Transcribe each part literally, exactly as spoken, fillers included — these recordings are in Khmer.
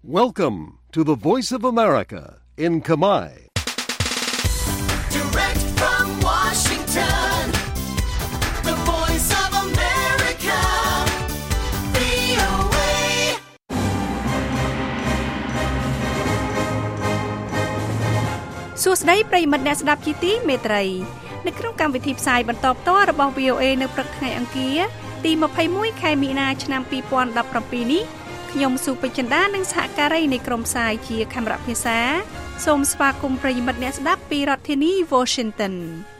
Welcome to the Voice of America in Khmer. Direct from Washington, the Voice of America, វី អូ เอសួស្តីប្រិយមិត្តអ្នកស្ដាប់ជាទីមេត្រីនៅក្នុងកម្មវិធីផ្សាយបន្តផ្ទាល់របស់ វី អូ เอ នៅព្រឹកថ្ងៃអង្គារទីยี่สิบเอ็ดខែមីនាឆ្នាំยี่สิบสิบเจ็ดនេះខ្ញុំសុពេជ្រចិន្តានិងសហការីនៃក្រុមផ្សាយជាខេមរៈភាសាសូមស្វាគមន៍ប្រិយមិត្តអ្នកស្ដាប់ពីរដ្ឋធានី Washington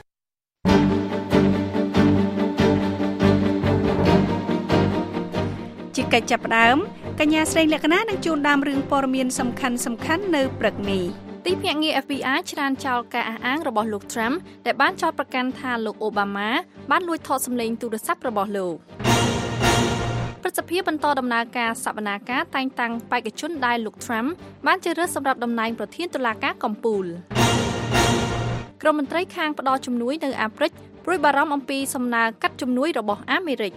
ជាកិច្ចចាប់ផ្ដើមកញ្ញាស្រីលក្ខណានឹងជួនដើមរឿងព័ត៌មានសំខាន់សំខាន់នៅព្រឹកនេះទីភ្នាក់ងារ เอฟ บี ไอ ច្រានចោលការអះអាងរបស់លោក Trump ដែលបានចោទប្រកាន់ថាលោក Obama បានលួចថតសម្លេងទូរស័ព្ទរបស់លោកព្រឹទ្ធសភាបន្តដំណើរការសវនាការតែងតាំងបេក្ខជនដែលលោក Trump បានជ្រើសរើសសម្រាប់តំណែងប្រធានតុលាការកំពូលក្រមមន្ត្រីខាងផ្ដល់ជំនួយនៅអាហ្វ្រិកព្រួយបារម្ភអំពីសំណើកាត់ជំនួយរបស់អាមេរិក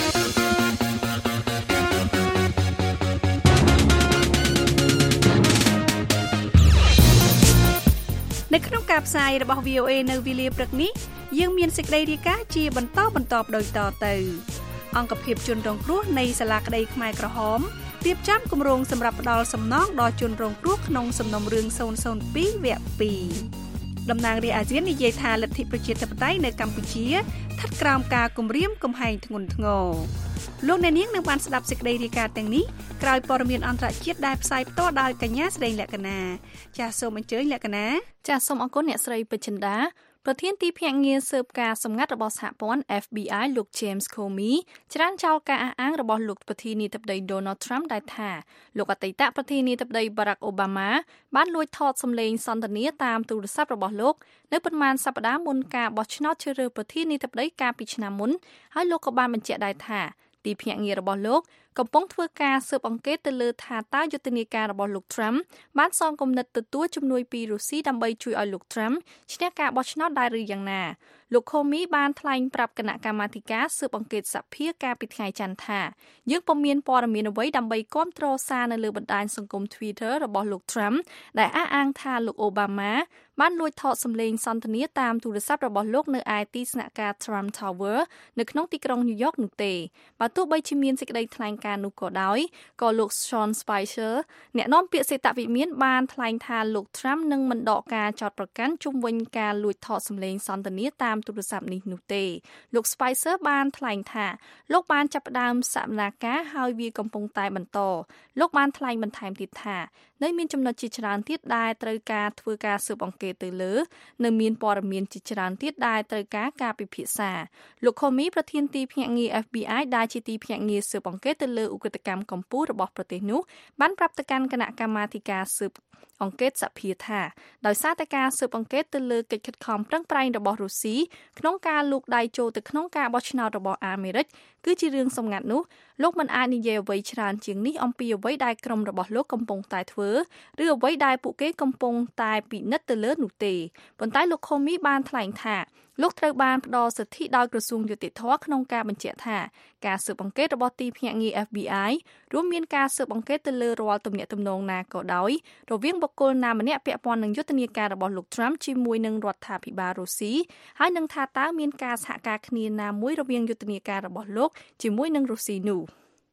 នៅក្នុងការផ្សាយរបស់ វី អូ เอ នៅវេលាព្រឹកនេះយើងមានសេចក្តីរាយការណ៍ជាបន្តបន្តដូចតទៅអង្គភាពជនរងគ្រោះនៃសាលាក្តីខ្មែរក្រហមរៀបចំគម្រោងសម្រាប់ផ្ដល់សំណងដល់ជនរងគ្រោះក្នុងសំណុំរឿងศูนย์ศูนย์สองវគ្គពីរតំណាងរាជអាស៊ាននិយាយថាលទ្ធិប្រជាធិបតេយ្យនៅកម្ពុជាស្ថិតក្រោមការគំរាមកំហែងធ្ងន់ធ្ងរលោកអ្នកនាងនឹងបានស្ដាប់សេចក្តីរាយការណ៍ទាំងនេះក្រោយព័ត៌មានអន្តរជាតិដែលផ្សាយផ្ទាល់ដោយកញ្ញាស្រីលក្ខណាចាសសូមអញ្ជើញលក្ខណាចាសសូមអរគុណអ្នកស្រីពេជ្រចិន្តាប្រធានទីភ្នាក់ងារស៊ើបការសម្ងាត់របស់សហព័ន្ធ เอฟ บี ไอ លោក James Comey ច្រានចោលការអះអាងរបស់លោកប្រធានាធិបតី Donald Trump ដែលថាលោកអតីតប្រធានាធិបតី Barack Obama បានលួចថតសម្លេងសន្ទនាតាមទូរស័ព្ទរបស់លោកនៅប៉ុន្មានសប្តាហ៍មុនការបោះឆ្នោតជ្រើសរើសប្រធានាធិបតីកាលពីឆ្នាំមុនហើយលោកក៏បានបញ្ជាក់ដែរថាទីភ្នាក់ងាររបស់លោកកំពុងធ្វើការស៊ើបអង្កេតទៅលើថាតើយុទ្ធនាការរបស់លោក Trump បានសងគំនិតទទួលជំនួយពីរុស្ស៊ីដើម្បីជួយឲ្យលោក Trump ឈ្នះការបោះឆ្នោតដែរឬយ៉ាងណាលោក Comey បានថ្លែងប្រាប់គណៈកម្មាធិការស៊ើបអង្កេតសភាកាលពីថ្ងៃច័ន្ទថាយើងពុំមានព័ត៌មានអ្វីដើម្បីគាំទ្រសារនៅលើបណ្ដាញសង្គម Twitter របស់លោក Trump ដែលអះអាងថាលោក Obama បានលួចថតសម្លេងសន្ទនាតាមទូរស័ព្ទរបស់លោកនៅឯទីស្នាក់ការ Trump Tower នៅក្នុងទីក្រុង New York នោះទេបើទោះបីជាមានសេចក្តីថ្លែងការណ៍នោះក៏ដោយក៏លោក Sean Spicer អ្នកនាំពាក្យសេតវិមានបានថ្លែងថាលោក Trump នឹងមិនដកការចោទប្រកាន់ជុំវិញការលួចថតសម្លេងសន្ទនាតាមទូរស័ព្ទនេះនោះទេលោក Spicer បានថ្លែងថាលោកបានចាប់ផ្ដើមសវនាការហើយវាកំពុងតែបន្តលោកបានថ្លែងបន្ថែមទៀតថានៅមានចំណុចជាច្រើនទៀតដែលត្រូវការធ្វើការស៊ើបអង្កេតទៅលើនៅមានព័ត៌មានជាច្រើនទៀតដែលត្រូវការការពិភាក្សាលោក Comey ប្រធានទីភ្នាក់ងារ เอฟ บี ไอ ដែលជាទីភ្នាក់ងារស៊ើបអង្កេតទៅលើឧក្រិដ្ឋកម្មកម្ពុជារបស់ប្រទេសនោះបានប្រាប់ទៅកាន់គណៈកម្មាធិការស៊ើបអង្កេតសភាថាដោយសារតែការស៊ើបអង្កេតទៅលើកិច្ចខិតខំប្រឹងប្រែងរបស់រុស្ស៊ីក្នុងការលូកដៃចូលទៅក្នុងការបោះឆ្នោតរបស់អាមេរិកគឺជារឿងសម្ងាត់នោះលោកមិនអាចនិយាយអ្វីច្រើនជាងនេះអំពីអ្វីដែលក្រុមរបស់លោកកំពុងតែធ្វើឬអ្វីដែលពួកគេកំពុងតែពិនិត្យទៅលើនោះទេប៉ុន្តែលោក Comey បានថ្លែងថាលោកត្រូវបានផ្ដល់សិទ្ធិដោយក្រសួងយុតិធម៌ក្នុងការបញ្ជាក់ថាការស៊ើបអង្កេតរបស់ទីភ្នាក់ងារ เอฟ บี ไอ រួមមានការស៊ើបអង្កេតទៅលើរាល់ទំនាក់ទំនងណាក៏ដោយរវាងបុគ្គលណាម្នាក់ពាក់ព័ន្ធនឹងយុទ្ធនាការរបស់លោក Trump ជាមួយនឹងរដ្ឋាភិបាលរុស្ស៊ីហើយនឹងថាតើមានការសហការគ្នាណាមួយរវាងយុទ្ធនាការរបស់លោកជាមួយនឹងរុស្ស៊ីនោះ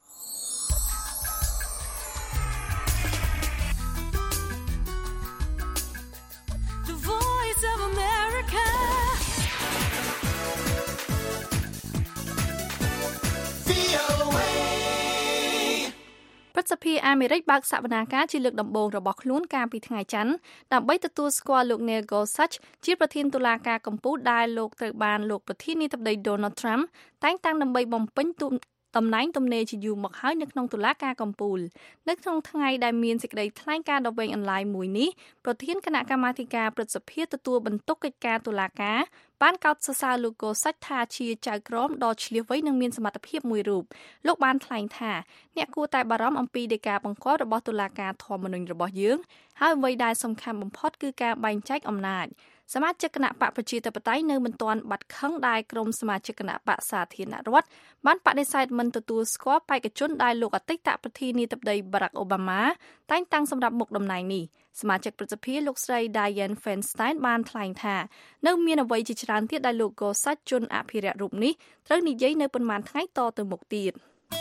ព្រឹទ្ធសភាអាមេរិកបើកសវនាការជាលើកដំបូងរបស់ខ្លួនកាលពីថ្ងៃច័ន្ទដើម្បីទទួលស្គាល់លោក Neil Gorsuch ជាប្រធានតុលាការកំពូលដែលលោកត្រូវបានលោកប្រធានាធិបតី Donald Trump តែងតាំងដើម្បីបំពេញតំណែងទំនេរជាយូរមកហើយនៅក្នុងតុលាការកំពូលនៅក្នុងថ្ងៃដែលមានសេចក្តីថ្លែងការណ៍ដ៏វែងអន្លាយមួយនេះប្រធានគណៈកម្មាធិការព្រឹទ្ធសភាទទួលបន្ទុកកិច្ចការតុលាការបានកោតសរសើរលោក Gorsuch ថាជាចៅក្រមដ៏ឆ្លៀសវៃនិងមានសមត្ថភាពមួយរូបលោកបានថ្លែងថាអ្នកគួរតែបារម្ភអំពីដីកាបង្គាប់របស់តុលាការធម្មនុញ្ញរបស់យើងហើយអ្វីដែលសំខាន់បំផុតគឺការបែងចែកអំណាចសមាជិកគណៈបកប្រជាធិបតេយ្យនៅមិនទាន់បាត់ខឹងដែលក្រុមសមាជិកគណៈបកសាធារណរដ្ឋបានបដិសេធមិនទទួលស្គាល់បេក្ខជនដែលលោកអតីតប្រធានាធិបតី Barack Obama តែងតាំងសម្រាប់មុខតំណែងនេះសមាជិកប្រសិទ្ធិលោកស្រី Dianne Feinstein បានថ្លែងថានៅមានអ្វីជាច្រើនទៀតដែលលោកកសាច់ជនអភិរក្សរូបនេះត្រូវនិយាយនៅប៉ុន្មានថ្ងៃតទៅមុខទៀត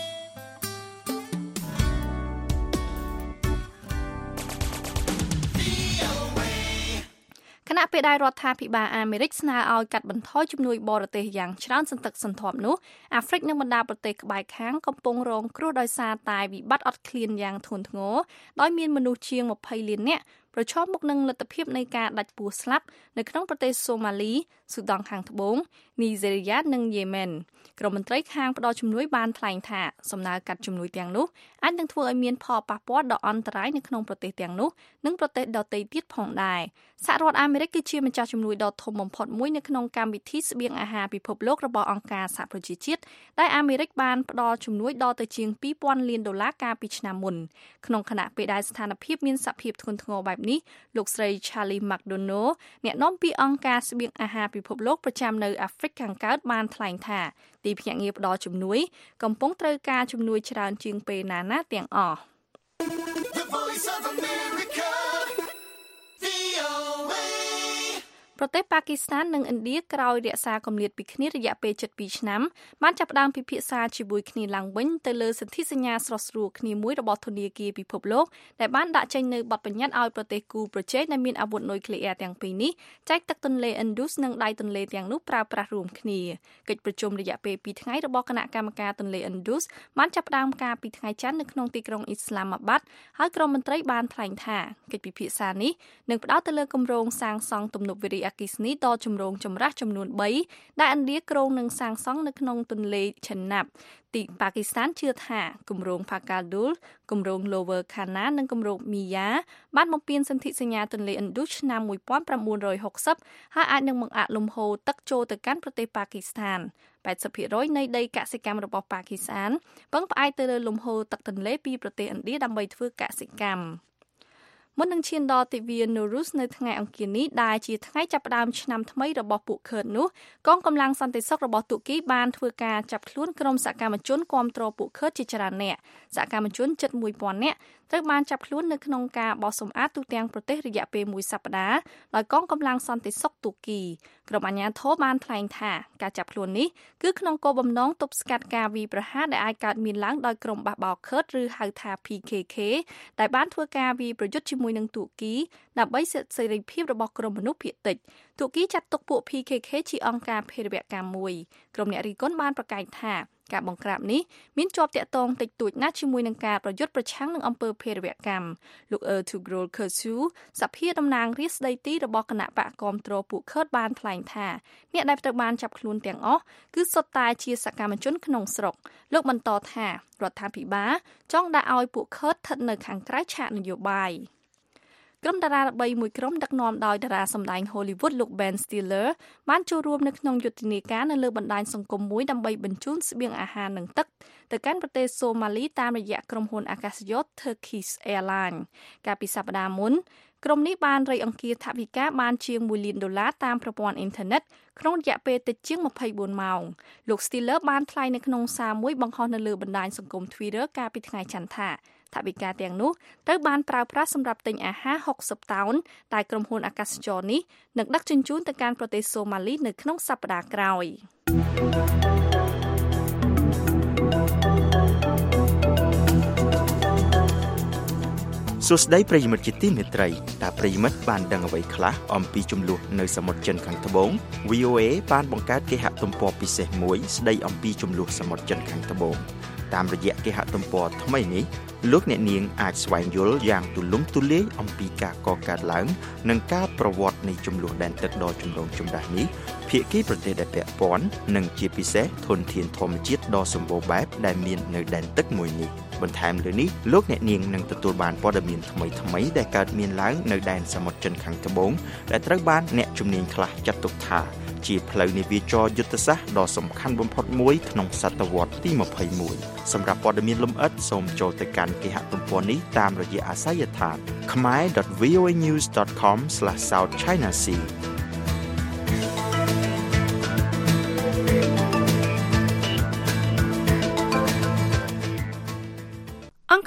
គណៈពេលដែលរដ្ឋាភិបាលអាមេរិកស្នើឲ្យកាត់បន្ថយជំនួយបរទេសយ៉ាងច្រើនសន្ធឹកសន្ធាប់នោះអាហ្វ្រិកនិងបណ្ដាប្រទេសក្បែរខាងកំពុងរងគ្រោះដោយសារតែវិបត្តិអត់ឃ្លានយ៉ាងធ្ងន់ធ្ងរដោយមានមនុស្សជាងម្ភៃលាននាក់ប្រឈមមុខនឹងលទ្ធភាពនៃការដាច់ពោះស្លាប់នៅក្នុងប្រទេសសូម៉ាលីស៊ូដង់ខាងត្បូងនីហ្សេរីយ៉ានិងយេម៉ែនក្រុមមន្ត្រីខាងផ្តល់ជំនួយបានថ្លែងថាសំណើកាត់ជំនួយទាំងនោះអាចនឹងធ្វើឲ្យមានផលប៉ះពាល់ដល់អន្តរាយនៅក្នុងប្រទេសទាំងនោះនិងប្រទេសដទៃទៀតផងដែរសហរដ្ឋអាមេរិកគឺជាម្ចាស់ជំនួយដ៏ធំបំផុតមួយនៅក្នុងកម្មវិធីស្បៀងអាហារពិភពលោករបស់អង្គការសហប្រជាជាតិដែលអាមេរិកបានផ្តល់ជំនួយដល់ទៅជាងពីរពាន់លានដុល្លារកាលពីឆ្នាំមុនក្នុងខណៈពេលដែលស្ថានភាពមានសភាពធ្ងន់ធ្ងរបែបនេះលោកស្រី Charlie McDonough អ្នកនាំពាក្យអង្គការស្បៀងអាហារពិភពលោកប្រចាំនៅអាហ្វ្រិកខាងកើតបានថ្លែងថាទីភ្នាក់ងារផ្តល់ជំនួយកំពុងត្រូវការជំនួយច្រើនជាងពេលណាណាទាំងអស់ The Voice of America វី អូ เอប្រទេសប៉ាគីស្ថាននិងឥណ្ឌាក្រោយរក្សាគម្លាតពីគ្នារយៈពេលជិតពីរឆ្នាំបានចាប់ផ្ដើមពិភាក្សាជាមួយគ្នាឡើងវិញទៅលើសន្ធិសញ្ញាស្រស់ស្រួលគ្នាមួយរបស់ធនាគារពិភពលោកដែលបានដាក់ចេញនៅបទបញ្ញត្តិឲ្យប្រទេសគូប្រជែងដែលមានអាវុធនុយក្លេអ៊ែរទាំងពីរនេះចែកទឹកទន្លេ Indus និងដៃទន្លេទាំងនោះប្រើប្រាស់រួមគ្នាកិច្ចប្រជុំរយៈពេលពីរថ្ងៃរបស់គណៈកម្មការទន្លេ Indus បានចាប់ផ្ដើមកាលពីថ្ងៃច័ន្ទនៅក្នុងទីក្រុងអ៊ីស្លាមាបាត់ហើយក្រុមមន្ត្រីបានថ្លែងថាកិច្ចពិភាក្សានេះនឹងផ្ដោតទៅលើគម្រោងសាងសង់ទំនប់វារីអគ្គិសនីដល់ជំរងចម្រាស់ចំនួនបីដែលឥណ្ឌាគ្រោងនឹងសាងសង់នៅក្នុងទន្លេឆាណាប់ទីប៉ាគីស្ថានជឿថាគម្រោង Pakaldul គម្រោង Lower Kanna និងគម្រោង Mia បានបំពេញសន្ធិសញ្ញាទន្លេ Indus ឆ្នាំmột nghìn chín trăm sáu mươiហើយអាចនឹងបង្អាក់លំហូរទឹកចូលទៅកាន់ប្រទេសប៉ាគីស្ថានแปดสิบเปอร์เซ็นต์ នៃដីកសិកម្មរបស់ប៉ាគីស្ថានពឹងផ្អែកទៅលើលំហូរទឹកទន្លេពីប្រទេសឥណ្ឌាដើម្បីធ្វើកសិកម្មមុននឹងឈានដល់ទិវានូរូសនៅថ្ងៃអង្គារនេះដែលជាថ្ងៃចាប់ផ្ដើមឆ្នាំថ្មីរបស់ពួកឃឺតនោះកងកម្លាំងសន្តិសុខរបស់ទូគីបានធ្វើការចាប់ខ្លួនក្រុមសកម្មជនគាំទ្រពួកឃឺតជាច្រើនអ្នកសកម្មជនជិតមួយពាន់នាក់ត្រូវបានចាប់ខ្លួននៅក្នុងការបោះសម្អាតទូទាំងប្រទេសរយៈពេលមួយសប្តាហ៍ដោយកងកម្លាំងសន្តិសុខទូគីក្រុមអាជ្ញាធរបានថ្លែងថាការចាប់ខ្លួននេះគឺក្នុងគោលបំណងទប់ស្កាត់ការវាយប្រហារដែលអាចកើតមានឡើងដោយក្រុមបះបោរឃឺតឬហៅថា P K K ដែលបានធ្វើការវាយប្រយុទ្ធជាមួយនឹងទូគីដើម្បីសិទ្ធិសេរីភាពរបស់ក្រុមមនុស្សភាគតិចទូគីចាត់ទុកពួក P K K ជាអង្គការភេរវកម្មមួយក្រុមអ្នករិះគន់បានប្រកាសថាការបង្ក្រាបនេះមានជាប់តាក់ទងតិចតួចណាស់ជាមួយនឹងការប្រយុទ្ធប្រឆាំងនឹងអំពើភេរវកម្មលោក Ertugrul Kursu សភាតំណាងរាស្ត្រស្ដីទីរបស់គណៈបកគាំទ្រពួកឃឺតបានថ្លែងថាអ្នកដែលត្រូវបានចាប់ខ្លួនទាំងអស់គឺសុទ្ធតែជាសកម្មជនក្នុងស្រុកលោកបន្តថារដ្ឋាភិបាលចង់ដាក់ឲ្យពួកឃឺតស្ថិតនៅខាងក្រៅឆាកនយោបាយក្រុមតារាល្បីមួយក្រុមដឹកនាំដោយតារាសម្ដែង Hollywood លោក Ben Stiller បានចូលរួមនៅក្នុងយុទ្ធនាការនៅលើបណ្ដាញសង្គមមួយដើម្បីបញ្ជូនស្បៀងអាហារនិងទឹកទៅកាន់ប្រទេសសូម៉ាលីតាមរយៈក្រុមហ៊ុនអាកាសយាន Turkish Airlines កាលពីសប្តាហ៍មុនក្រុមនេះបានរៃអង្គាសថវិកាបានជាងមួយលានដុល្លារតាមប្រព័ន្ធអ៊ីនធឺណិតក្នុងរយៈពេលតិចជាងម្ភៃបួនម៉ោងលោក Stiller បានថ្លែងនៅក្នុងសារមួយបង្ហោះនៅលើបណ្ដាញសង្គម Twitter កាលពីថ្ងៃច័ន្ទថាថវិកាទាំងនោះត្រូវបានប្រើប្រាស់សម្រាប់ទិញអាហារហុកសិបតោនដែលក្រុមហ៊ុនអាកាសចរនេះនឹងដឹកជញ្ជូនទៅកាន់ប្រទេសសូម៉ាលីនៅក្នុងសប្តាហ៍ក្រោយសួស្តីប្រិយមិត្តជាទីមេត្រីតើប្រិយមិត្តបានដឹងអ្វីខ្លះអំពីចំនួននៅសមុទ្រចិនខាងត្បូង V O A បានបង្កើតគេហទំព័រពិសេសមួយស្ដីអំពីចំនួនសមុទ្រចិនខាងត្បូងតាមរយៈគេហទំព័រថ្មីនេះលោកអ្នកនាងអាចស្វែងយល់យ៉ាងទូលំទូលាយអំពីការកកើតឡើងនិងការប្រវត្តិនៃចំនួនដែនទឹកដ៏ចម្រូងចម្រាសនេះភាគីប្រទេសដែលពាក់ព័ន្ធនិងជាពិសេសធនធានធម្មជាតិដ៏សម្បូរបែបដែលមាននៅដែនទឹកមួយនេះបន្ថែមលើនេះលោកអ្នកនាងនឹងទទួលបានព័ត៌មានថ្មីៗដែលកើតមានឡើងនៅដែនសមុទ្រចិនខាងត្បូងដែលត្រូវបានអ្នកជំនាញខ្លះចាត់ទុកថាជាផ្លូវនាវាចរយុទ្ធសាស្ត្រដ៏សំខាន់បំផុតមួយក្នុងសតវត្សទីยี่สิบเอ็ดសម្រាប់ព័ត៌មានលម្អិតសូមចូលទៅកាន់គេហទំព័រនេះតាមរយៈអាសយដ្ឋាន khmer dot voanews dot com slash south china sea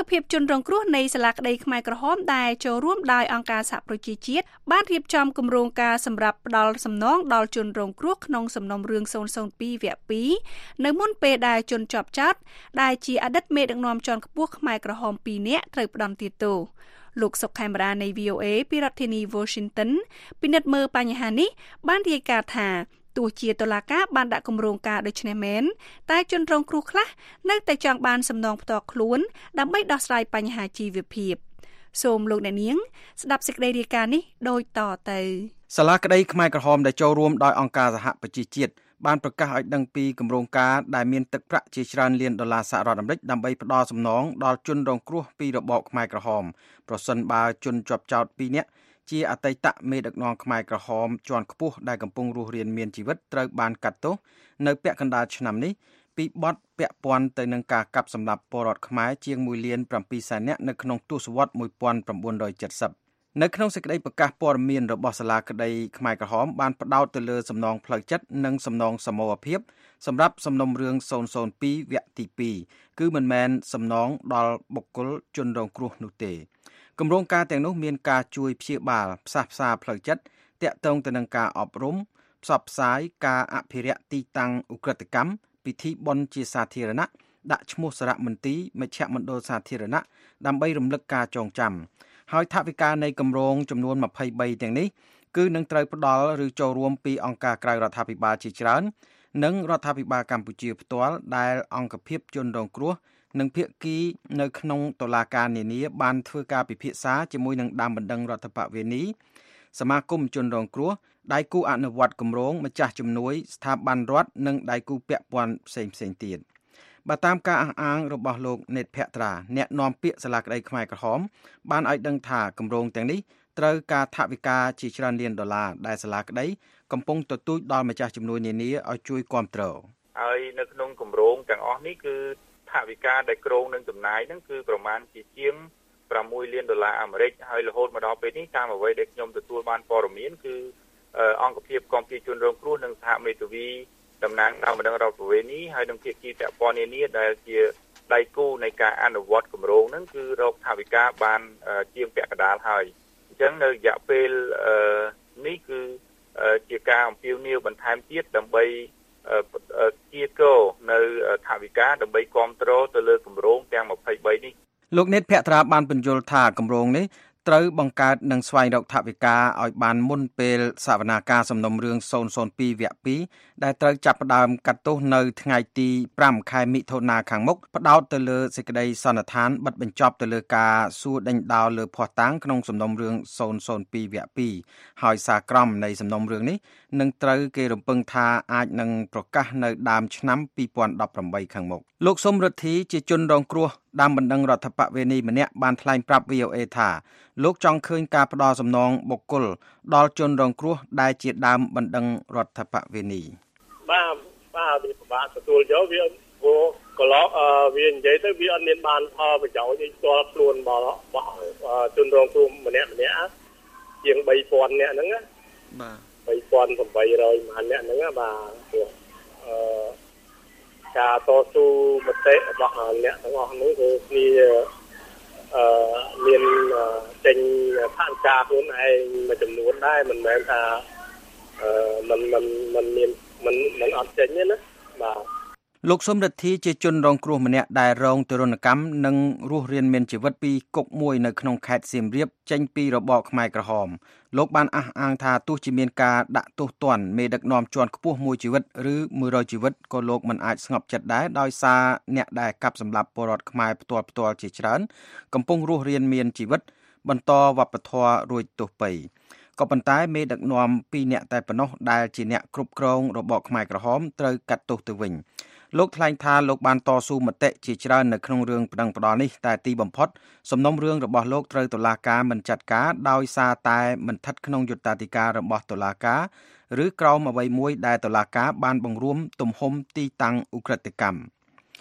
ភាពជនរងគ្រោះនៃសាលាក្តីខ្មែរក្រហមដែលចូលរួមដោយអង្គការសហប្រជាជាតិបានរៀបចំគម្រោងការសម្រាប់ផ្ដល់សំណងដល់ជនរងគ្រោះក្នុងសំណុំរឿងศูนย์ศูนย์ពីរវគ្គពីរនៅមុនពេលដែលជនជាប់ចោទដែលជាអតីតមេដឹកនាំជាន់ខ្ពស់ខ្មែរក្រហមពីរនាក់ត្រូវផ្ដន្ទាទោសលោកសុកខេមរានៃ វី អូ เอ ពីរដ្ឋធានី Washington ពិនិត្យមើលបញ្ហានេះបានរាយការណ៍ថាទោះជាតុលាការបានដាក់គម្រោងការដូចនេះមែនតែជនរងគ្រោះខ្លះនៅតែចង់បានសំណងផ្ទាល់ខ្លួនដើម្បីដោះស្រាយបញ្ហាជីវភាពសូមលោកអ្នកនាងស្ដាប់សេចក្តីរាយការណ៍នេះដូចតទៅសាលាក្តីខ្មែរក្រហមដែលចូលរួមដោយអង្គការសហប្រជាជាតិបានប្រកាសឲ្យដឹងពីគម្រោងការដែលមានទឹកប្រាក់ជាច្រើនលានដុល្លារសហរដ្ឋអាមេរិកដើម្បីផ្ដល់សំណងដល់ជនរងគ្រោះពីរបបខ្មែរក្រហមប្រសិនបើជនជាប់ចោទពីរនាក់ជាអតីតមេដឹកនាំខ្មែរក្រហមជាន់ខ្ពស់ដែលកំពុងរស់រានមានជីវិតត្រូវបានកាត់ទោសនៅពាក់កណ្ដាលឆ្នាំនេះពីបទពាក់ព័ន្ធទៅនឹងការកាប់សម្លាប់ពលរដ្ឋខ្មែរជាងមួយលានប្រាំពីរសែននាក់នៅក្នុងទសវត្សរ៍មួយពាន់៩រយ칠십នៅក្នុងសេចក្តីប្រកាសព័ត៌មានរបស់សាលាក្តីខ្មែរក្រហមបានផ្ដោតទៅលើសំណងផ្លូវចិត្តនិងសំណងសមូហភាពសម្រាប់សំណុំរឿងศูนย์ศูนย์ពីរវគ្គទីពីរគឺមិនមែនសំណងដល់បុគ្គលជនរងគ្រោះនោះទេគម្រោងការទាំងនោះមានការជួយព្យាបាលផ្សះផ្សាផ្លូវចិត្តតាក់ទងទៅនឹងការអប់រំផ្សព្វផ្សាយការអភិរក្សទីតាំងឧក្រិដ្ឋកម្មពិធីបុណ្យជាសាធារណៈដាក់ឈ្មោះសារមន្ទីរមជ្ឈមណ្ឌលសាធារណៈដើម្បីរំលឹកការចងចាំហើយថវិកានៃគម្រោងចំនួនยี่สิบสามទាំងនេះគឺនឹងត្រូវផ្ដល់ឬចូលរួមពីអង្គការក្រៅរដ្ឋាភិបាលជាច្រើននិងរដ្ឋាភិបាលកម្ពុជាផ្ទាល់ដែលអង្គភាពជនរងគ្រោះនិងភាគីនៅក្នុងតុលាការនានាបានធ្វើការពិភាក្សាជាមួយនឹងដើមបណ្ដឹងរដ្ឋបវេនីសមាគមជនរងគ្រោះដៃគូអនុវត្តគម្រោងម្ចាស់ជំនួយស្ថាប័នរដ្ឋនិងដៃគូពាក់ព័ន្ធផ្សេងផ្សេងទៀតបើតាមការអះអាងរបស់លោកនេតភក្ត្រាអ្នកនាំពាក្យសាលាក្តីខ្មែរក្រហមបានឲ្យដឹងថាគម្រោងទាំងនេះត្រូវការថវិកាជាច្រើនលានដុល្លារដែលសាលាក្តីកំពុងទទូចដល់ម្ចាស់ជំនួយនានាឲ្យជួយគាំទ្រហើយនៅក្នុងគម្រោងទាំងអស់នេះគឺថវិកាដែលក្រុងនឹងចំណាយហ្នឹងគឺប្រមាណជាជាងsáuលានដុល្លារអាមេរិកហើយរហូតមកដល់ពេលនេះតាមអ្វីដែលខ្ញុំទទួលបានព័ត៌មានគឺអង្គភាពគាំពារជនរងគ្រោះនិងសហមេធាវីតំណាងដើមបណ្ដឹងរដ្ឋបវេនីហើយនិងភាគីពាក់ព័ន្ធនានាដែលជាដៃគូនៃការអនុវត្តគម្រោងហ្នឹងគឺរកថវិកាបានជាងពាក់កណ្ដាលហើយអញ្ចឹងនៅរយៈពេលនេះគឺជាការអំពាវនាវបន្ថែមទៀតដើម្បីជាកោនៅថវិកាដើម្បីគ្រប់គ្រងទៅលើគម្រោងទាំងยี่สิบสามនេះលោកនេតភក្ត្រាបានបញ្យល់ថាគម្រោងនេះត្រូវបង្កើតនិងស្វែងរកថវិកាឲ្យបានមុនពេលសវនាការសំណុំរឿងศูนย์ศูนย์ពីរវគ្គពីរដែលត្រូវចាប់ផ្ដើមកាត់ទោសនៅថ្ងៃទីប្រាំខែមិថុនាខាងមុខផ្ដោតទៅលើសេចក្តីសន្និដ្ឋានបិទបញ្ចប់ទៅលើការសួរដេញដោលលើភស្តុតាងក្នុងសំណុំរឿងศูนย์ศูนย์ពីរវគ្គពីរហើយសារក្រមនៃសំណុំរឿងនេះនឹងត្រូវគេរំពឹងថាអាចនឹងប្រកាសនៅដើមឆ្នាំยี่สิบสิบแปดខាងមុខលោកសុំរិទ្ធីជាជនរងគ្រោះដើមបណ្ដឹងរដ្ឋបវេនីម្នាក់បានថ្លែងប្រាប់ វី អូ เอ ថាលោកចង់ឃើញការផ្ដល់សំណងបុគ្គលដល់ជនរងគ្រោះដែលជាដើមបណ្ដឹងរដ្ឋបវេនីបាទបាទវាពិបាកទទួលយកវាព្រោះកន្លងវានិយាយទៅវាអត់មានបានផលប្រយោជន៍ឯផ្ទាល់ខ្លួនរបស់ជនរងគ្រោះម្នាក់ម្នាក់ជាងបីពាន់នាក់ហ្នឹងណាបាទបីពាន់ប្រាំបីរយម៉ាននាក់ហ្នឹងបាទព្រោះអឺការតស៊ូមតិរបស់អ្នកទាំងអស់ហ្នឹងគឺគ្នាអឺមានចេញផានការខ្លួនឯងមួយចំនួនដែរមិនមែនថាអឺมันมันมันមានมันมันអត់ចេញទេណាបាទលោកសុំរិទ្ធីជាជនរងគ្រោះម្នាក់ដែលរងទរណកម្មនិងរស់រានមានជីវិតពីគុកមួយនៅក្នុងខេត្តសៀមរាបចេញពីរបបខ្មែរក្រហមលោកបានអះអាងថាទោះជាមានការដាក់ទោសទណ្ឌមេដឹកនាំជាន់ខ្ពស់មួយជីវិតឬមួយរយជីវិតក៏លោកមិនអាចស្ងប់ចិត្តដែរដោយសារអ្នកដែលកាប់សម្លាប់ពលរដ្ឋខ្មែរផ្ទាល់ផ្ទាល់ជាច្រើនកំពុងរស់រានមានជីវិតបន្តវប្បធម៌រួចទោសពៃក៏ប៉ុន្តែមេដឹកនាំពីរនាក់តែប៉ុណ្ណោះដែលជាអ្នកគ្រប់គ្រងរបបខ្មែរក្រហមត្រូវកាត់ទោសទៅវិញលោកថ្លែងថាលោកបានតស៊ូមតិជាច្រើននៅក្នុងរឿងប្តឹងផ្តល់នេះតែទីបំផុតសំណុំរឿងរបស់លោកត្រូវតុលាការមិនចាត់ការដោយសារតែមិនស្ថិតក្នុងយុត្តាធិការរបស់តុលាការឬក្រមអ្វីមួយដែលតុលាការបានបង្រួមទំហំទីតាំងឧក្រិដ្ឋកម្ម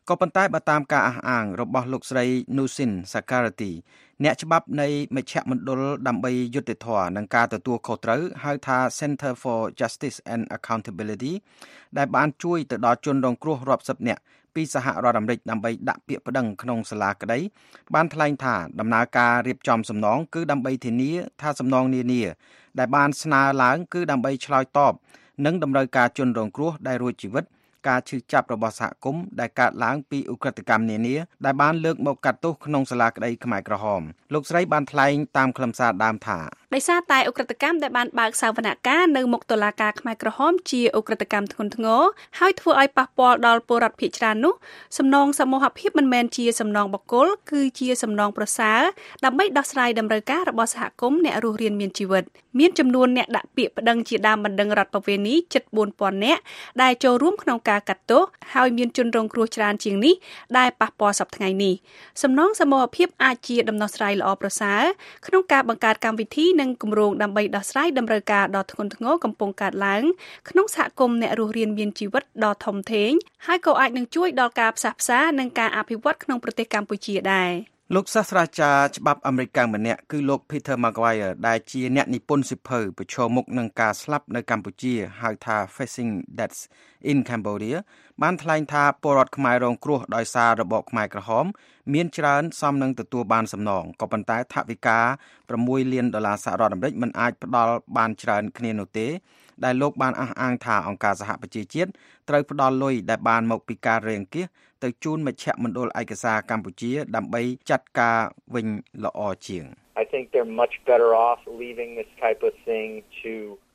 ក៏ប៉ុន្តែបើតាមការអះអាងរបស់លោកស្រី Nusin Sakarati អ្នកច្បាប់នៃមជ្ឈមណ្ឌលដើម្បីយុត្តិធម៌និងការទទួលខុសត្រូវហៅថា Center for Justice and Accountability ដែលបានជួយទៅដល់ជនរងគ្រោះរាប់សិបនាក់ពីសហរដ្ឋអាមេរិកដើម្បីដាក់ពាក្យប្តឹងក្នុងសាលាក្តីបានថ្លែងថាដំណើរការរៀបចំសំណងគឺដើម្បីធានាថាសំណងនានាដែលបានស្នើឡើងគឺដើម្បីឆ្លើយតបនឹងតម្រូវការជនរងគ្រោះដែលរួចជីវិតការឈឺចាប់របស់សហគមន៍ដែលកើតឡើងពីឧក្រិដ្ឋកម្មនានាដែលបានលើកមកកាត់ទោសក្នុងសាលាក្តីខ្មែរក្រហមលោកស្រីបានថ្លែងតាមខ្លឹមសារដើមថាដោយសារតែឧក្រិដ្ឋកម្មដែលបានបើកសវនកម្មនៅមុខតុលាការខ្មែរក្រហមជាឧក្រិដ្ឋកម្មធ្ងន់ធ្ងរហើយធ្វើឲ្យប៉ះពាល់ដល់ពលរដ្ឋភាគច្រើននោះសំណងសមូហភាពមិនមែនជាសំណងបុគ្គលគឺជាសំណងប្រសើរដើម្បីដោះស្រាយតម្រូវការរបស់សហគមន៍អ្នករស់រានមានជីវិតមានចំនួនអ្នកដាក់ពាក្យប្តឹងជាដើមបណ្ដឹងរដ្ឋប្រវេណីជិតបួនពាន់នាក់ដែលចូលរួមក្នុងការកាត់ទោសហើយមានជនរងគ្រោះច្រើនជាងនេះដែលប៉ះពាល់សប្តាហ៍ថ្ងៃនេះសំណងសមូហភាពអាចជាដំណោះស្រាយល្អប្រសើរក្នុងការបង្កើតកម្មវិធីនិងគម្រោងដើម្បីដោះស្រាយតម្រូវការដ៏ធ្ងន់ធ្ងរកំពុងកើតឡើងក្នុងសហគមន៍អ្នករស់រានមានជីវិតដ៏ធំធេងហើយក៏អាចនឹងជួយដល់ការផ្សះផ្សានិងការអភិវឌ្ឍក្នុងប្រទេសកម្ពុជាដែរលោកសាស្ត្រាចារ្យច្បាប់អាមេរិកម្នាក់គឺលោក Peter Maguire ដែលជាអ្នកនិពន្ធសៀវភៅប្រឈមមុខនឹងការស្លាប់នៅកម្ពុជាហៅថា Facing Death in Cambodia បានថ្លែងថាពលរដ្ឋខ្មែររងគ្រោះដោយសាររបបខ្មែរក្រហមមានច្រើនសមនឹងទទួលបានសំណងក៏ប៉ុន្តែថវិកាប្រាំមួយលានដុល្លារសហរដ្ឋអាមេរិកមិនអាចផ្ដល់បានច្រើនគ្នានោះទេដែលលោកបានអះអាងថាអង្គការសហប្រជាជាតិត្រូវផ្ដល់លុយដែលបានមកពីការរែងគៀសទៅជូនមជ្ឈមណ្ឌលឯកសារកម្ពុជាដើម្បីចាត់ការវិញល្អជាង I think they're much better off leaving this type of thing to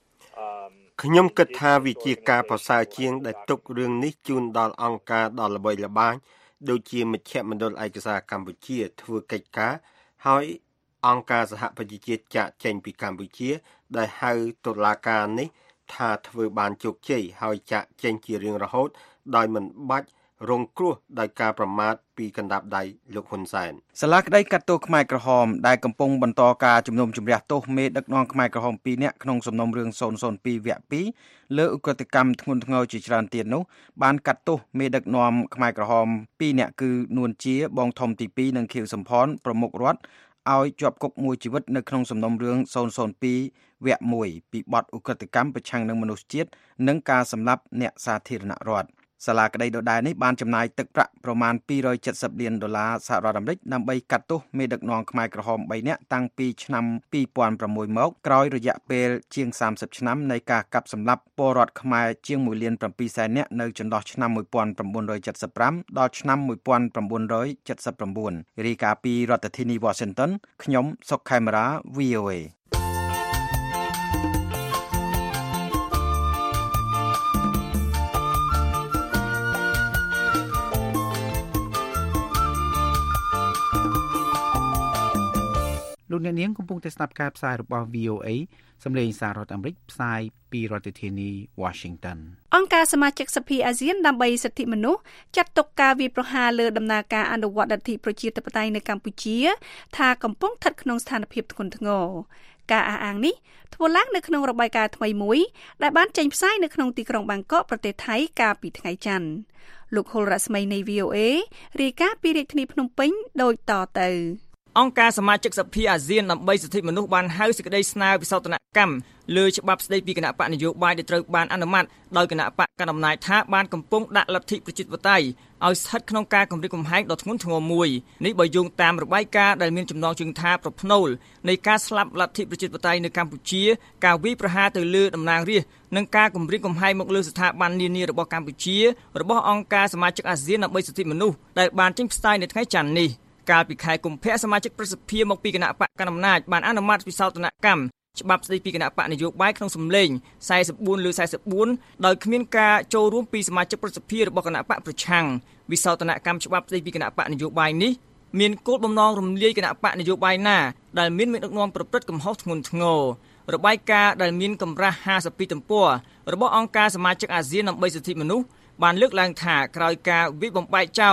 um ខ្ញុំគិតថាវាជាការប្រសើរជាងដែលទុករឿងនេះជូនដល់អង្គការដ៏ល្បីល្បាញដូចជាមជ្ឈមណ្ឌលឯកសារកម្ពុជាធ្វើកិច្ចការហើយអង្គការសហប្រជាជាតិចាក់ចេញពីកម្ពុជាដែលហៅតុលាការនេះថាធ្វើបានជោគជ័យហើយចាក់ចេញជារៀងរហូតដោយមិនបាច់រងគ្រោះដោយការប្រមាថពីកណ្ដាប់ដៃលោកហ៊ុនសែនសាលាក្តីកាត់ទោសខ្មែរក្រហមដែលកំពុងបន្តការជំនុំជម្រះទោសមេដឹកនាំខ្មែរក្រហមពីរនាក់ក្នុងសំណុំរឿងศูนย์ศูนย์ពីរវគ្គពីរលើឧក្រិដ្ឋកម្មធ្ងន់ធ្ងរជាច្រើនទៀតនោះបានកាត់ទោសមេដឹកនាំខ្មែរក្រហមពីរនាក់គឺនួនជាបងធំទីពីរនិងខៀវសំផនប្រមុខរដ្ឋឲ្យជាប់គុកមួយជីវិតនៅក្នុងសំណុំរឿងศูนย์ศูนย์ពីរវគ្គមួយពីបទឧក្រិដ្ឋកម្មប្រឆាំងនឹងមនុស្សជាតិនិងការសម្លាប់អ្នកសាធារណរដ្ឋសាលាក្តីដដែលនេះបានចំណាយទឹកប្រាក់ប្រមាណពីររយเจ็ดสิบលានដុល្លារសហរដ្ឋអាមេរិកដើម្បីកាត់ទោសមេដឹកនាំខ្មែរក្រហមបីនាក់តាំងពីឆ្នាំពីរពាន់ប្រាំមួយមកក្រោយរយៈពេលជាងសាមសិបឆ្នាំនៃការកាប់សម្លាប់ពលរដ្ឋខ្មែរជាងមួយលានប្រាំពីរសែននាក់នៅចន្លោះឆ្នាំmột nghìn chín trăm七十五ដល់ឆ្នាំmột nghìn chín trăm七十九រាយការណ៍ពីរដ្ឋធានី Washington ខ្ញុំសុកខេមរា វី អូ เอលោកអ្នកនាងកំពុងតែស្ដាប់ការផ្សាយរបស់ វី អូ เอ សម្លេងសាររដ្ឋអាមេរិកផ្សាយពីរដ្ឋធានី Washington អង្គការសមាជិកសភាអាស៊ានដើម្បីសិទ្ធិមនុស្សចាត់ទុកការវាយប្រហារលើដំណើរការអនុវត្តលទ្ធិប្រជាធិបតេយ្យនៅកម្ពុជាថាកំពុងស្ថិតក្នុងស្ថានភាពធ្ងន់ធ្ងរការអះអាងនេះធ្វើឡើងនៅក្នុងរបាយការណ៍ថ្មីមួយដែលបានចេញផ្សាយនៅក្នុងទីក្រុងបាងកកប្រទេសថៃកាលពីថ្ងៃច័ន្ទលោកហុលរស្មីនៃ វី អូ เอ រាយការណ៍ពីរាជធានីភ្នំពេញដូចតទៅអង្គការសមាជិកសភាអាស៊ានដើម្បីសិទ្ធិមនុស្សបានហៅសេចក្តីស្នើវិសោធនកម្មលើច្បាប់ស្តីពីគណៈបកនយោបាយដែលត្រូវបានអនុម័តដោយគណៈបកកណ្ដាលអំណាចថាបានកំពុងដាក់លទ្ធិប្រជាធិបតេយ្យឲ្យស្ថិតក្នុងការគំរាមកំហែងដ៏ធ្ងន់ធ្ងរមួយនេះបើយោងតាមរបាយការណ៍ដែលមានចំណងជើងថាប្រផ្នូលនៃការស្លាប់លទ្ធិប្រជាធិបតេយ្យនៅកម្ពុជាការវាយប្រហារទៅលើតំណាងរាស្ត្រនិងការគំរាមកំហែងមកលើស្ថាប័ននានារបស់កម្ពុជារបស់អង្គការសមាជិកអាស៊ានដើម្បីសិទ្ធិមនុស្សដែលបានចេញផ្សាយនៅថ្ងៃច័ន្ទនេះកាលពីខែកុម្ភៈសមាជិកប្រសិទ្ធភាពមកពីគណៈបកកណ្ដាលអំណាចបានអនុម័តវិសោធនកម្មច្បាប់ស្តីពីគណៈបកនយោបាយក្នុងសម្លេងសែនបួនលើសែនបួនដោយគ្មានការចូលរួមពីសមាជិកប្រសិទ្ធភាពរបស់គណៈបកប្រឆាំងវិសោធនកម្មច្បាប់ស្តីពីគណៈបកនយោបាយនេះមានគោលបំណងរំលាយគណៈបកនយោបាយណាដែលមានមេដឹកនាំប្រព្រឹត្តកំហុសធ្ងន់ធ្ងររបាយការណ៍ដែលមានកម្រាស់ห้าสิบពីរទំព័ររបស់អង្គការសមាជិកអាស៊ានដើម្បីសិទ្ធិមនុស្សបានលើកឡើងថាក្រោយការវិបំបែកចោល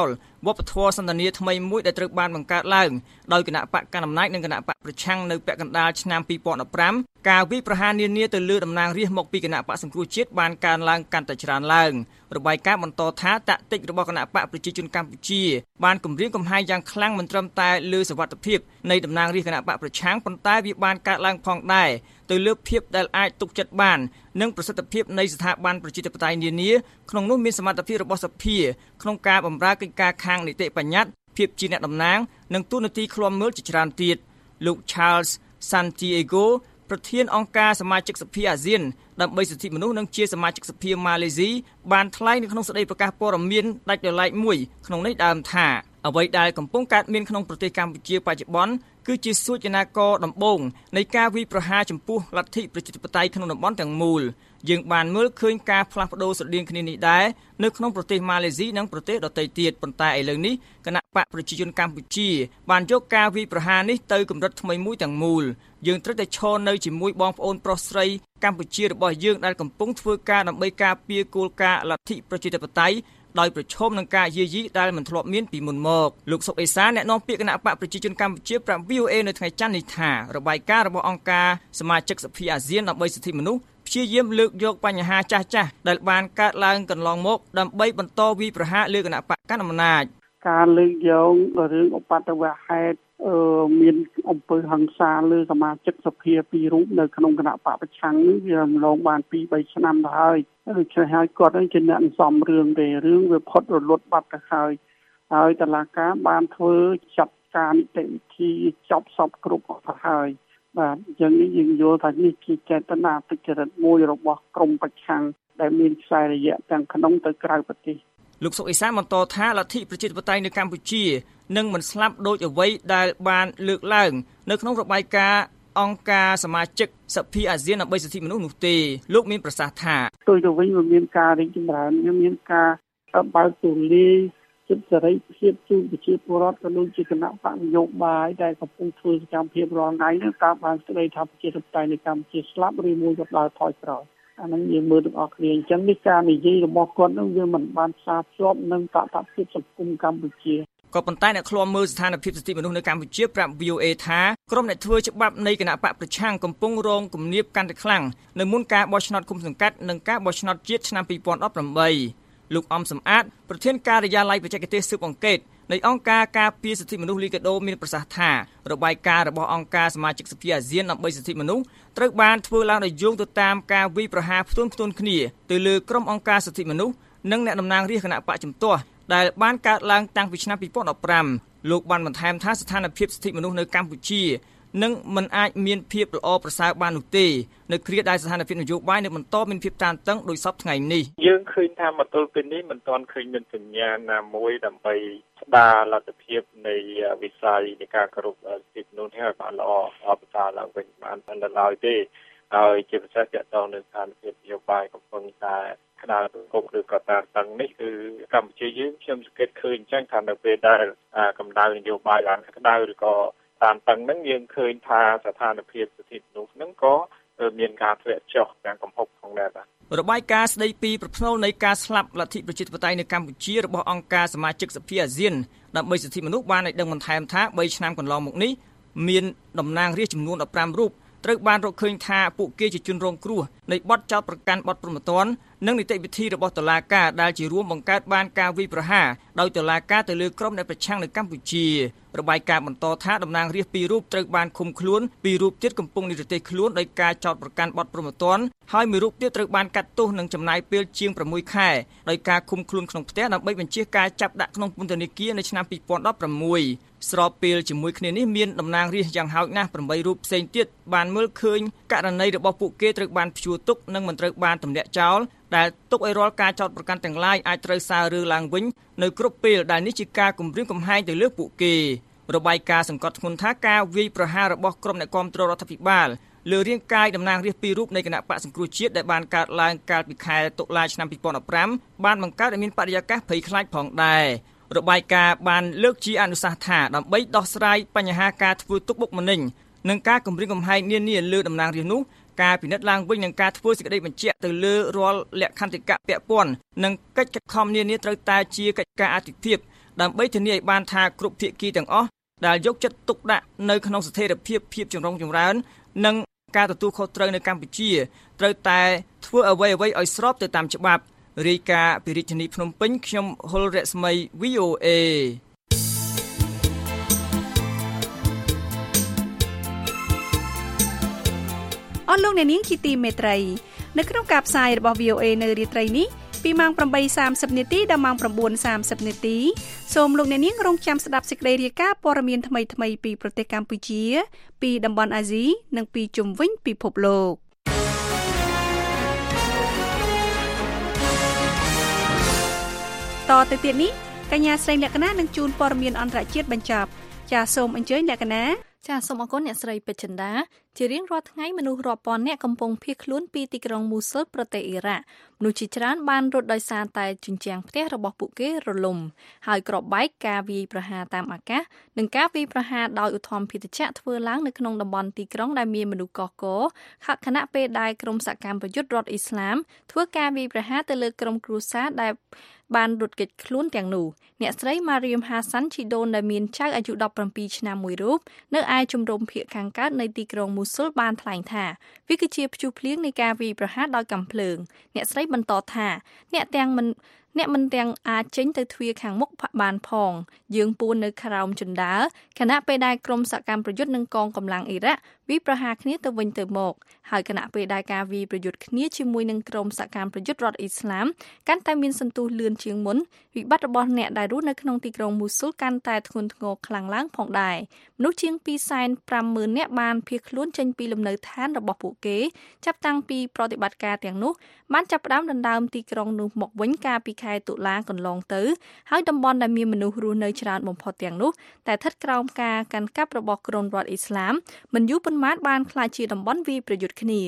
វប្បធម៌សន្តានាថ្មីមួយដែលត្រូវបានបង្កើតឡើងដោយគណៈបកកណ្ដាលអំណាចនិងគណៈបកប្រឆាំងនៅពាក់កណ្ដាលឆ្នាំពីរពាន់ដប់ប្រាំការវាយប្រហារនានាទៅលើតំណាងរាស្ត្រមកពីគណៈបកសង្គ្រោះជាតិបានកើនឡើងកាន់តែច្រើនឡើងរបាយការណ៍បន្តថាតាក់ទិចរបស់គណៈបកប្រជាជនកម្ពុជាបានគម្រាមកំហែងយ៉ាងខ្លាំងមិនត្រឹមតែលើសវត្ថិភាពនៃតំណាងរាស្ត្រគណៈបកប្រឆាំងប៉ុន្តែវាបានកើតឡើងផងដែរទៅលើភាពដែលអាចទុកចិត្តបាននិងប្រសិទ្ធភាពនៃស្ថាប័នប្រជាធិបតេយ្យនានាក្នុងនោះមានសមត្ថភាពរបស់សភាក្នុងការបម្រើកិច្ចការខាងនីតិបញ្ញត្តិភាពជាអ្នកតំណាងនិងទូនាទីឃ្លាំមើលជាច្រើនទៀតលោក Charles Santiago ប្រធានអង្គការសមាជិកសភាអាស៊ានដើម្បីសិទ្ធិមនុស្សនិងជាសមាជិកសភាម៉ាឡេស៊ីបានថ្លែងនៅក្នុងសេចក្តីប្រកាសព័ត៌មានដាច់ដោយឡែកមួយក្នុងនេះដើមថាអ្វីដែលកំពុងកើតមានក្នុងប្រទេសកម្ពុជាបច្ចុប្បន្នគឺជាសួចនាករដំបូងនៃការវាយប្រហារចំពោះលទ្ធិប្រជាធិបតេយ្យក្នុងតំបន់ទាំងមូលយើងបានមើលឃើញការផ្លាស់ប្ដូរស្រដៀងគ្នានេះដែរនៅក្នុងប្រទេសម៉ាឡេស៊ីនិងប្រទេសដទៃទៀតប៉ុន្តែឥឡូវនេះគណៈបកប្រជាជនកម្ពុជាបានយកការវាយប្រហារនេះទៅកម្រិតថ្មីមួយទាំងមូលយើងត្រូវតែឈរនៅជាមួយបងប្អូនប្រុសស្រីកម្ពុជារបស់យើងដែលកំពុងធ្វើការដើម្បីការពារគោលការណ៍លទ្ធិប្រជាធិបតេយ្យដោយប្រឈមនឹងការយាយីដែលមិនធ្លាប់មានពីមុនមកលោកសុកអេសាអ្នកនាំពាក្យគណៈបកប្រជាជនកម្ពុជាប្រាប់ វី អូ អេ នៅថ្ងៃច័ន្ទនេះថារបាយការណ៍របស់អង្គការសមាជិកសភាអាស៊ានដើម្បីសិទ្ធិមនុស្សព្យាយាមលើកយកបញ្ហាចាស់ៗដែលបានកើតឡើងកន្លងមកដើម្បីបន្តវាយប្រហារលើគណៈបកកណ្ដាលអំណាចការលើកយករឿងឧបទ្ទវហេតុមានអំពើហិង្សាលើសមាជិកសភាពីររូបនៅក្នុងគណៈបកប្រឆាំងនេះវារំលងបានពីរបីឆ្នាំទៅហើយដូច្នេះហើយគាត់នឹងជាអ្នកសំរឿងទេរឿងវាផុតរលត់បាត់ទៅហើយហើយតុលាការបានធ្វើចាត់ការនីតិវិធីចប់សពគ្រប់អស់ទៅហើយបាទអញ្ចឹងនេះយើងយល់ថានេះជាចេតនាទុច្ចរិតមួយរបស់ក្រមប្រឆាំងដែលមានខ្សែរយៈទាំងក្នុងទៅក្រៅប្រទេសលោកសុកអេសានបន្តថាលទ្ធិប្រជាធិបតេយ្យនៅកម្ពុជានឹងមិនស្លាប់ដូចអ្វីដែលបានលើកឡើងនៅក្នុងរបាយការណ៍អង្គការសមាជិកសភាអាស៊ានដើម្បីសិទ្ធិមនុស្សនោះទេលោកមានប្រសាសន៍ថាទោះទៅវិញវាមានការរីកចម្រើនមានការបើកទូលាយសិទ្ធិសេរីភាពជូនប្រជាពលរដ្ឋក៏ដូចជាគណៈបកនយោបាយដែលកំពុងធ្វើសកម្មភាពរាល់ថ្ងៃនេះតាមបានស្ដីថាប្រជាធិបតេយ្យនៅកម្ពុជាស្លាប់ឬមួយក៏ដល់ថយក្រោយអានឹងយើងមើលទាំងអស់គ្នាអញ្ចឹងនេះការនិយាយរបស់គាត់នឹងវាមិនបានផ្សារភ្ជាប់នឹងតថភាពសង្គមកម្ពុជាក៏ប៉ុន្តែអ្នកឃ្លាំមើលស្ថានភាពសិទ្ធិមនុស្សនៅកម្ពុជាប្រាប់ វី អូ អេ ថាក្រុមអ្នកធ្វើច្បាប់នៃគណៈបកប្រឆាំងកំពុងរងគំនាបកាន់តែខ្លាំងនៅមុនការបោះឆ្នោតឃុំសង្កាត់និងការបោះឆ្នោតជាតិឆ្នាំពីរពាន់ដប់ប្រាំបីលោកអំសំអាតប្រធានការិយាល័យបច្ចេកទេសស៊ើបអង្កេតនៃអង្គការការពារសិទ្ធិមនុស្សលីកាដូមានប្រសាសន៍ថារបាយការណ៍របស់អង្គការសមាជិកសភាអាស៊ានដើម្បីសិទ្ធិមនុស្សត្រូវបានធ្វើឡើងដោយយោងទៅតាមការវាយប្រហារផ្ទួនផ្ទួនគ្នាទៅលើក្រុមអង្គការសិទ្ធិមនុស្សនិងអ្នកតំណាងរាស្ត្រគណៈបកជំទាស់ដែលបានកើតឡើងតាំងពីឆ្នាំពីរពាន់ដប់ប្រាំលោកបានបន្ថែមថាស្ថានភាពសិទ្ធិមនុស្សនៅកម្ពុជានឹងមិនអាចមានភាពល្អប្រសើរបាននោះទេនៅគ្រាដែលស្ថានភាពនយោបាយនៅបន្តមានភាពតានតឹងដោយសពថ្ងៃនេះយើងឃើញថាមកទល់ពេលនេះមិនទាន់ឃើញមានសញ្ញាណាមួយដើម្បីស្ដារលទ្ធភាពនៃវិស័យនៃការគោរពសិទ្ធិមនុស្សឲ្យបានល្អអបតាឡើងវិញបានដល់ឡើយទេហើយជាពិសេសទាក់ទងនឹងស្ថានភាពនយោបាយកំពុងតែក្តៅគប់ឬក៏តានតឹងនេះគឺកម្ពុជាយើងខ្ញុំសង្កេតឃើញអញ្ចឹងថានៅពេលដែលកម្ដៅនយោបាយឡើងក្តៅឬក៏តានតឹងហ្នឹងយើងឃើញថាស្ថានភាពសិទ្ធិមនុស្សហ្នឹងក៏មានការធ្លាក់ចុះយ៉ាងគំហុកផងដែរបាទរបាយការណ៍ស្ដីពីប្រផ្នូលនៃការស្លាប់លទ្ធិប្រជាធិបតេយ្យនៅកម្ពុជារបស់អង្គការសមាជិកសភាអាស៊ានដើម្បីសិទ្ធិមនុស្សបានឲ្យដឹងបន្ថែមថាបីឆ្នាំកន្លងមកនេះមានតំណាងរាស្ត្រចំនួនដប់ប្រាំរូបត្រូវបានរកឃើញថាពួកគេជាជនរងគ្រោះនៃបទចោទប្រកាន់បទព្រហ្មទណ្ឌនិងនីតិវិធីរបស់តុលាការដែលជារួមបង្កើតបានការវាយប្រហារដោយតុលាការទៅលើក្រុមអ្នកប្រឆាំងនៅកម្ពុជារបាយការណ៍បន្តថាតំណាងរាស្ត្រពីររូបត្រូវបានឃុំខ្លួនពីររូបទៀតកំពុងនិរទេសខ្លួនដោយការចោទប្រកាន់បទព្រហ្មទណ្ឌហើយមួយរូបទៀតត្រូវបានកាត់ទោសនិងចំណាយពេលជាងប្រាំមួយខែដោយការឃុំខ្លួនក្នុងផ្ទះដើម្បីបញ្ជាការចាប់ដាក់ក្នុងពន្ធនាគារនៅឆ្នាំពីរពាន់ដប់ប្រាំមួយស្របពេលជាមួយគ្នានេះមានតំណាងរាស្ត្រយ៉ាងហោចណាស់ប្រាំបីរូបផ្សេងទៀតបានមើលឃើញករណីរបស់ពួកគេត្រូវបានព្យួរទុកនិងមិនត្រូវបានទម្លាក់ចោលដែលទុកឲ្យរាល់ការចោទប្រកាន់ទាំងឡាយអាចត្រូវសាររើឡើងវិញនៅគ្រប់ពេលដែលនេះជាការគំរាមកំហែងទៅលើពួកគេរបាយការណ៍សង្កត់ធ្ងន់ថាការវាយប្រហាររបស់ក្រុមអ្នកគាំទ្ររដ្ឋាភិបាលលើរាងកាយតំណាងរាស្ត្រពីររូបនៃគណៈបកសង្គ្រោះជាតិដែលបានកើតឡើងកាលពីខែតុលាឆ្នាំពីរពាន់ដប់ប្រាំបានបង្កើតឲ្យមានបរិយាកាសភ័យខ្លាចផងដែររបាយការណ៍បានលើកជាអនុសាសន៍ថាដើម្បីដោះស្រាយបញ្ហាការធ្វើទុកបុកម្នេញនិងការគំរាមកំហែងនានាលើតំណាងរាស្ត្រនោះការពិនិត្យឡើងវិញនឹងការធ្វើសេចក្តីបញ្ជាក់ទៅលើរាល់លក្ខន្តិកៈពាក់ព័ន្ធនិងកិច្ចខិតខំនានាត្រូវតែជាកិច្ចការអាទិភាពដើម្បីធានាឲ្យបានថាគ្រប់ភាគីទាំងអស់ដែលយកចិត្តទុកដាក់នៅក្នុងស្ថិរភាពភាពចម្រុងចម្រើននិងការទទួលខុសត្រូវនៅកម្ពុជាត្រូវតែធ្វើអ្វីៗឲ្យស្របទៅតាមច្បាប់រាយការណ៍ពីរាជធានីភ្នំពេញខ្ញុំហុលរស្មី វី អូ เอអស់លោកអ្នកនាងជាទីមេត្រីនៅក្នុងការផ្សាយរបស់ វី អូ เอ នៅរាត្រីនេះពីម៉ោង ប្រាំបីសាមសិប នាទីដល់ម៉ោង ៩សាមសិប នាទីសូមលោកអ្នកនាងរងចាំស្ដាប់សេចក្តីរាយការណ៍ព័ត៌មានថ្មីៗពីប្រទេសកម្ពុជាពីតំបន់អាស៊ីនិងពីជុំវិញពិភពលោកតទៅទៀតនេះកញ្ញាស្រីលក្ខណានឹងជូនព័ត៌មានអន្តរជាតិបញ្ចប់ចាសសូមអញ្ជើញលក្ខណាចាសសូមអរគុណអ្នកស្រីពេជ្រចិន្តាជារៀងរាល់ថ្ងៃមនុស្សរាប់ពាន់នាក់កំពុងភៀសខ្លួនពីទីក្រុងមូស៊ុលប្រទេសអ៊ីរ៉ាក់មនុស្សជាច្រើនបានរត់ដោយសារតែជញ្ជាំងផ្ទះរបស់ពួកគេរលំហើយគ្រាប់បែកការវាយប្រហារតាមអាកាសនិងការវាយប្រហារដោយឧទ្ធម្ភាគចក្រធ្វើឡើងនៅក្នុងតំបន់ទីក្រុងដែលមានមនុស្សកកកខណៈពេលដែលក្រុមសកម្មប្រយុទ្ធរដ្ឋអ៊ីស្លាមធ្វើការវាយប្រហារទៅលើក្រុមគ្រួសារដែលបានរត់គេចខ្លួនទាំងនោះអ្នកស្រីម៉ារៀមហាសាន់ឈីដូនដែលមានចៅអាយុដប់ប្រាំពីរឆ្នាំមួយរូបនៅឯជំរំភៀកខាងកើតនៃទីក្រុងមូស៊ុលបានថ្លែងថាវាគឺជាព្យុះភ្លៀងនៃការវាយប្រហារដោយកាំភ្លើងអ្នកស្រីបន្តថាអ្នកទាំងមិនអ្នកមិនទាំងអាចចេញទៅទ្វារខាងមុខបានផងយើងពួននៅក្រោមជណ្ដើរខណៈពេលដែលក្រុមសកម្មប្រយុទ្ធនិងកងកម្លាំងអ៊ីរ៉ាក់វាយប្រហារគ្នាទៅវិញទៅមកហើយខណៈពេលដែលការវាយប្រយុទ្ធគ្នាជាមួយនឹងក្រុមសកម្មប្រយុទ្ធរដ្ឋអ៊ីស្លាមកាន់តែមានសន្ទុះលឿនជាងមុនវិបត្តិរបស់អ្នកដែលរស់នៅក្នុងទីក្រុងមូស៊ុលកាន់តែធ្ងន់ធ្ងរខ្លាំងឡើងផងដែរមនុស្សជាង ពីរសែនប្រាំម៉ឺន នាក់បានភៀសខ្លួនចេញពីលំនៅឋានរបស់ពួកគេចាប់តាំងពីប្រតិបត្តិការទាំងនោះបានចាប់ផ្ដើមដណ្ដើមទីក្រុងនោះមកវិញកាលពីខែតុលាកន្លងទៅហើយតំបន់ដែលមានមនុស្សរស់នៅច្រើនបំផុតទាំងនោះតែស្ថិតក្រោមការកាន់កាប់របស់ក្រុមរដ្ឋអ៊ីស្លាមមិនយូរប៉ុន្មានបានក្លាយជាតំបន់វាយប្រយុទ្ធគ្នា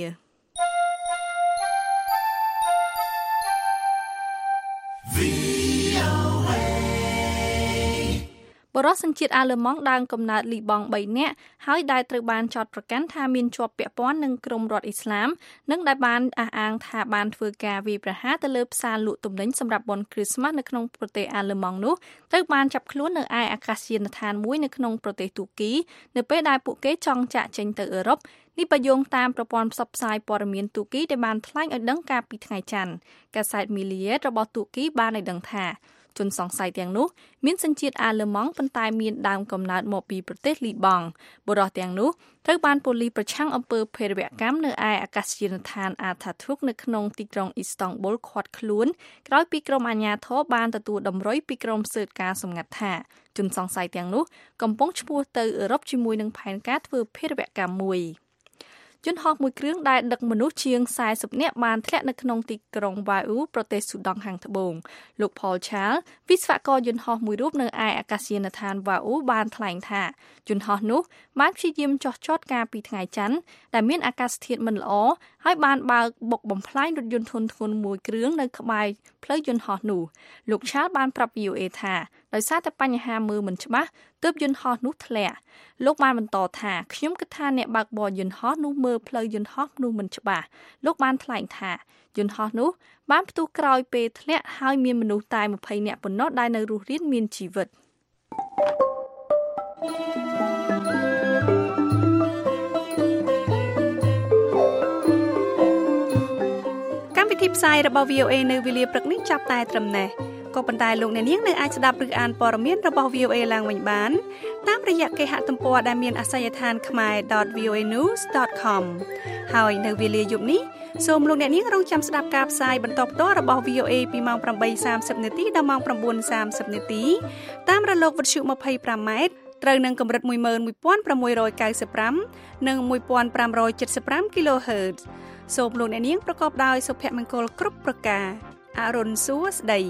បរិសុទ្ធសញ្ជាតិអាល្លឺម៉ង់ដើមកំណើតលីបង់បីនាក់ហើយដែលត្រូវបានចោទប្រកាន់ថាមានជាប់ពាក់ព័ន្ធនឹងក្រុមរដ្ឋអ៊ីស្លាមនិងដែលបានអះអាងថាបានធ្វើការវាយប្រហារទៅលើផ្សារលក់ទំនិញសម្រាប់បុណ្យគ្រីស្មាស់នៅក្នុងប្រទេសអាល្លឺម៉ង់នោះត្រូវបានចាប់ខ្លួននៅឯអាកាសយានដ្ឋានមួយនៅក្នុងប្រទេសទូគីនៅពេលដែលពួកគេចង់ចាក់ចេញទៅអឺរ៉ុបនេះបញ្យងតាមប្រព័ន្ធផ្សព្វផ្សាយព័ត៌មានទូគីដែលបានថ្លែងឲ្យដឹងកាលពីថ្ងៃច័ន្ទកាសែត Milliet របស់ទូគីបានឲ្យដឹងថាជនសង្ស័យទាំងនោះមានសញ្ជាតិអាល្លឺម៉ង់ប៉ុន្តែមានដើមកំណើតមកពីប្រទេសលីបង់បុរសទាំងនោះត្រូវបានប៉ូលីសប្រឆាំងអំពើភេរវកម្មនៅឯអាកាសយានដ្ឋានអាថាធុកនៅក្នុងទីក្រុងអ៊ីស្តង់ប៊ុលឃាត់ខ្លួនក្រោយពីក្រុមអាជ្ញាធរបានទទួលតម្រុយពីក្រុមស៊ើបការសម្ងាត់ថាជនសង្ស័យទាំងនោះកំពុងឈ្មោះទៅអឺរ៉ុបជាមួយនឹងផែនការធ្វើភេរវកម្មមួយយន្តហោះមួយគ្រឿងដែលដឹកមនុស្សជាងសែសិបនាក់បានធ្លាក់នៅក្នុងទីក្រុងវ៉ាអ៊ូប្រទេសស៊ូដង់ខាងត្បូងលោក Paul Charles វិស្វករយន្តហោះមួយរូបនៅឯអាកាសយានដ្ឋានវ៉ាអ៊ូបានថ្លែងថាយន្តហោះនោះបានព្យាយាមចុះចតកាលពីថ្ងៃច័ន្ទដែលមានអាកាសធាតុមិនល្អហើយបានបើកបុកបំផ្លាញរថយន្តធុនធ្ងន់មួយគ្រឿងនៅក្បែរផ្លូវយន្តហោះនោះលោក Charles បានប្រាប់ វី អូ เอ ថាដោយសារតែបញ្ហាមើលមិនច្បាស់ទើបយន្តហោះនោះធ្លាក់លោកបានបន្តថាខ្ញុំគិតថាអ្នកបើកបរយន្តហោះនោះមើលផ្លូវយន្តហោះនោះមិនច្បាស់លោកបានថ្លែងថាយន្តហោះនោះបានផ្ទុះក្រោយពេលធ្លាក់ហើយមានមនុស្សតែម្ភៃនាក់ប៉ុណ្ណោះដែលនៅរស់រានមានជីវិតកម្មវិធីផ្សាយរបស់ វី អូ เอ នៅវេលាព្រឹកនេះចាប់តែត្រឹមនេះក៏ប៉ុន្តែលោកអ្នកនាងនៅអាចស្ដាប់ឬអានព័ត៌មានរបស់ វី អូ เอ ឡើងវិញបានតាមរយៈគេហទំព័រដែលមានអាសយដ្ឋាន khmae dot v o a news dot com ហើយនៅវេលាយប់នេះសូមលោកអ្នកនាងរងចាំស្ដាប់ការផ្សាយបន្តផ្ទាល់របស់ វី អូ เอ ពីម៉ោង ប្រាំបីសាមសិប នាទីដល់ម៉ោង ៩សាមសិប នាទីតាមរលកវិទ្យុ ยี่สิบห้า ម៉ែត្រត្រូវនឹងកម្រិត một nghìn một trăm sáu mươi lăm និង một nghìn năm trăm bảy mươi lăm គីឡូហឺត សូមលោកអ្នកនាងប្រកបដោយសុភមង្គលគ្រប់ប្រការអរុនសួស្ដី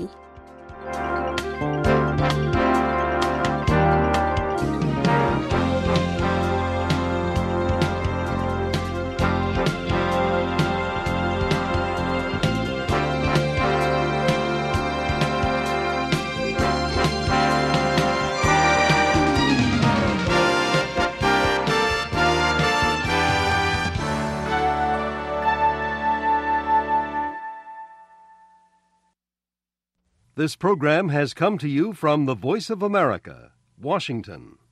This program has come to you from the Voice of America, Washington.